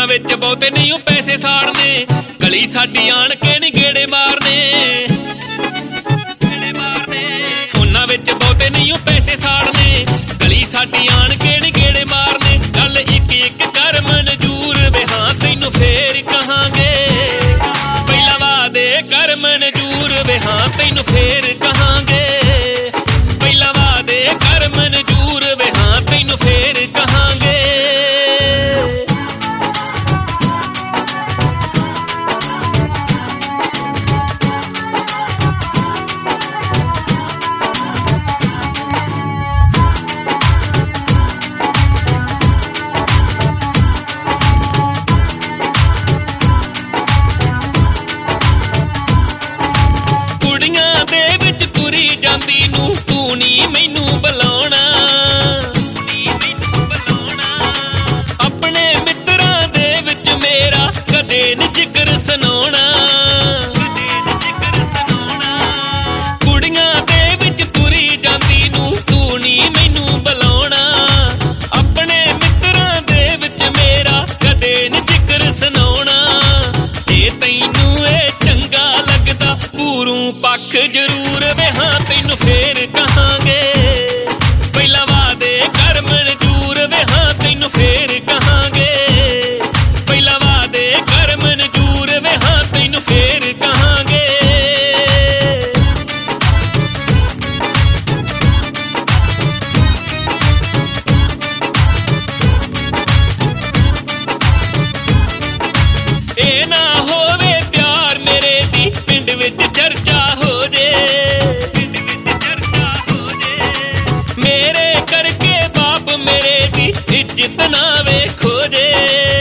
विच बहुते नहीं पैसे साड़ने, गली साडी आण के नी गेड़े मारने। फोना विच बहुते नहीं पैसे साड़ने, गली साडी आण के नी गेड़े मारने। गल इक इक कर मंजूर वे हां तैनू फेर कहांगे, पहला वादे कर मंजूर वे हां तैनू फेर कहांगे, पहला वादे कर मंजूर वे हां तैनू फेर कहांगे। ਜਾਂਦੀ ਨੂੰ ਤੂੰ ਨੀ ਮੈਨੂੰ ਬੁਲਾਉਣਾ, ਆਪਣੇ ਮਿੱਤਰਾਂ ਦੇ ਵਿੱਚ ਮੇਰਾ ਕਦੇ ਨੀ ਜ਼ਿਕਰ ਸੁਣਾਉਣਾ। ਕੁੜੀਆਂ ਦੇ ਵਿੱਚ ਤੁਰੀ ਜਾਂਦੀ ਨੂੰ ਤੂੰ ਨੀ ਮੈਨੂੰ ਬੁਲਾਉਣਾ, ਆਪਣੇ ਮਿੱਤਰਾਂ ਦੇ ਵਿੱਚ ਮੇਰਾ ਕਦੇ ਨੀ ਜ਼ਿਕਰ ਸੁਣਾਉਣਾ। ਜੇ ਤੈਨੂੰ ਇਹ ਚੰਗਾ ਲੱਗਦਾ ਪੂਰੂ ਪੱਖ ਜ਼ਰੂਰ ਵੇ ਹਾਂ ਤੈਨੂੰ ਫੇਰ ਕਹਾਂਗੇ, ਪਹਿਲਾ ਵਾਦੇ ਕਰ ਮਨਜ਼ੂਰ ਵੇ ਹਾਂ ਤੈਨੂੰ ਫੇਰ ਕਹਾਂਗੇ, ਪਹਿਲਾ ਵਾਦੇ ਕਰ ਮਨਜ਼ੂਰ ਵੇ ਹਾਂ ਤੈਨੂੰ ਫੇਰ ਕਹਾਂਗੇ। ਇਹ ਨਾ ਹੋਵੇ ਪਿਆਰ ਮੇਰੇ ਦੀ ਪਿੰਡ ਵਿੱਚ ਚਰਚਾ ਹੋ ਜੇ, ਮੇਰੇ ਕਰਕੇ ਬਾਪ ਮੇਰੇ ਦੀ ਇੱਜ਼ਤ ਨਾ ਵੇਖੋ ਜੇ।